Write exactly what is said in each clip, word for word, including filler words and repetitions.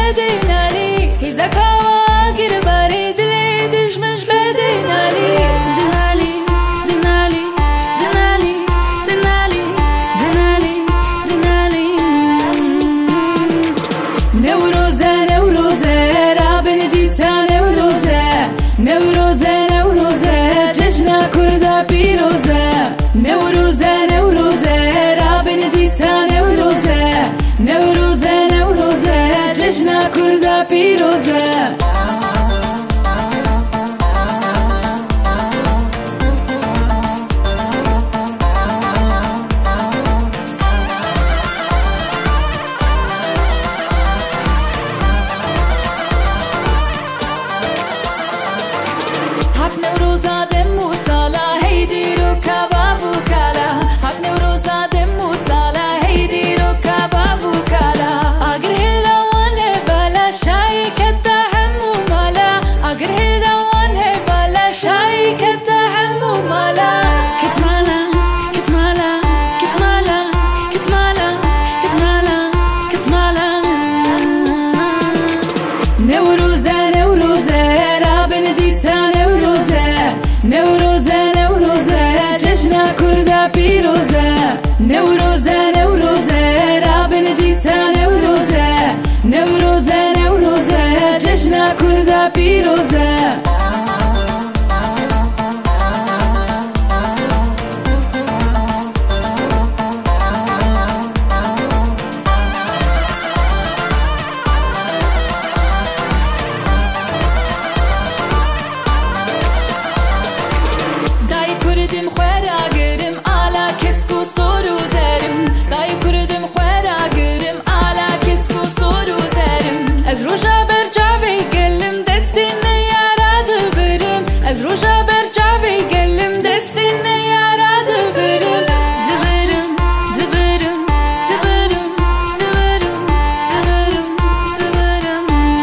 بدین علی هیزا کوا گیر باری دلی دشمش بدین علی دین علی دین علی دین علی دین علی دین علی دین علی نوروزه نوروزه رابن دیسا نوروزه نوروزه نوروزه جشن کردا پیروزه نوروزه نوروزه رابن دیسا نوروزه نوروزه نوروزه جشن کردا پیروزه هات نوروزا دمو سالا هیدی رو کبابو کالا هات نوروزا دمو سالا هیدی رو کبابو کالا اگر هلوانه بالا شای کتا همو مالا اگر هلوانه بالا شای کتا همو مالا کتمالا کتمالا کتمالا کتمالا کتمالا کتمالا نوروزه نوروزه رابن دیسا نوروزه نوروزه جشن کردا پیروزه نوروزه نوروزه رابن دیسا نوروزه نوروزه نوروزه جشن کردا پیروزه کردم خوارا گرم آلا کسکو سورو زرم دای کردم خوارا گرم آلا کسکو سورو زرم از روشا برجاوی گلم دستین یاراد برم از روشا برجاوی گلم دستین یاراد برم دبرم دبرم دبرم دبرم دبرم دبرم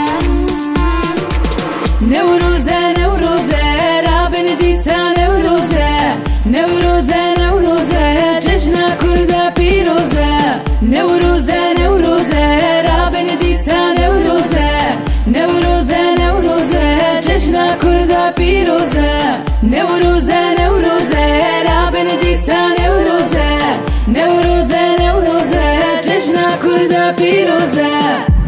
نوروزه نوروزه رابن دیسا نوروزه نوروزه جشن کردا پیروزه نوروزه نوروزه رابن دیسا نوروزه نوروزه نوروزه جشن کردا پیروزه نوروزه نوروزه رابن دیسا نوروزه نوروزه نوروزه جشن کردا پیروزه